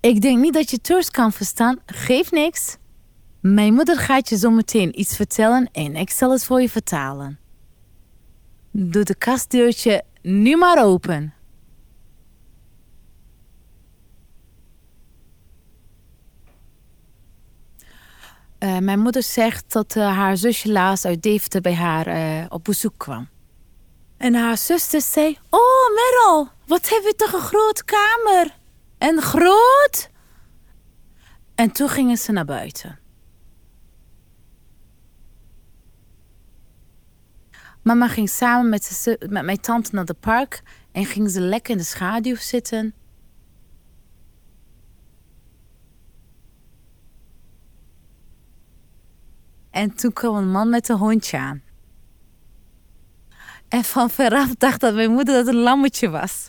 Ik denk niet dat je Turks kan verstaan. Geeft niks. Mijn moeder gaat je zo meteen iets vertellen en ik zal het voor je vertalen. Doe de kastdeurtje nu maar open. Mijn moeder zegt dat haar zusje laatst uit Deventer bij haar op bezoek kwam. En haar zuster zei... Oh, Merel, wat heb je toch een grote kamer. En groot? En toen gingen ze naar buiten. Mama ging samen met mijn tante naar het park... en ging ze lekker in de schaduw zitten... En toen kwam een man met een hondje aan. En van veraf dacht dat mijn moeder dat een lammetje was.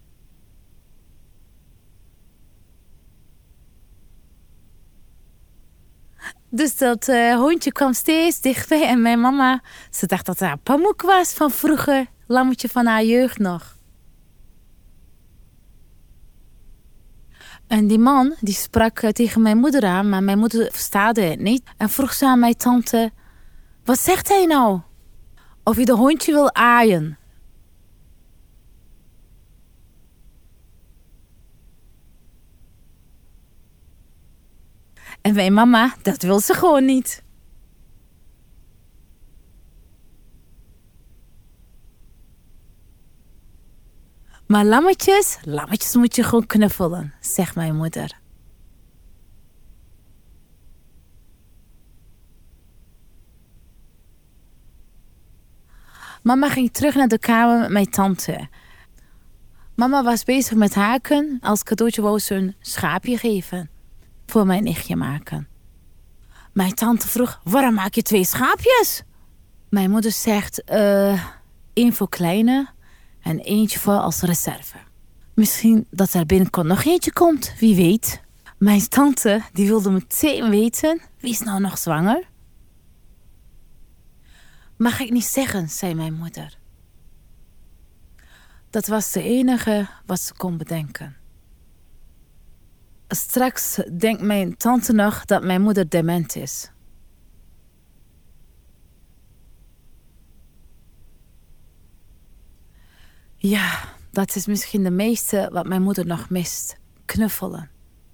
Dus dat hondje kwam steeds dichtbij. En mijn mama, ze dacht dat het haar Pamuk was van vroeger. Lammetje van haar jeugd nog. En die man, die sprak tegen mijn moeder aan, maar mijn moeder verstaande het niet. En vroeg ze aan mijn tante, wat zegt hij nou? Of je de hondje wil aaien. En mijn mama, dat wil ze gewoon niet. Maar lammetjes moet je gewoon knuffelen, zegt mijn moeder. Mama ging terug naar de kamer met mijn tante. Mama was bezig met haken. Als cadeautje wou ze een schaapje geven. Voor mijn nichtje maken. Mijn tante vroeg, waarom maak je 2 schaapjes? Mijn moeder zegt, 1 voor kleine en eentje voor als reserve. Misschien dat er binnenkort nog eentje komt, wie weet. Mijn tante die wilde meteen weten, wie is nou nog zwanger? Mag ik niet zeggen, zei mijn moeder. Dat was de enige wat ze kon bedenken. Straks denkt mijn tante nog dat mijn moeder dement is. Ja, dat is misschien de meeste wat mijn moeder nog mist. Knuffelen.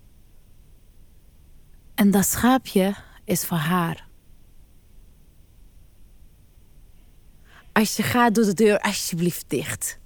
En dat schaapje is voor haar. Als je gaat, doe de deur alsjeblieft dicht.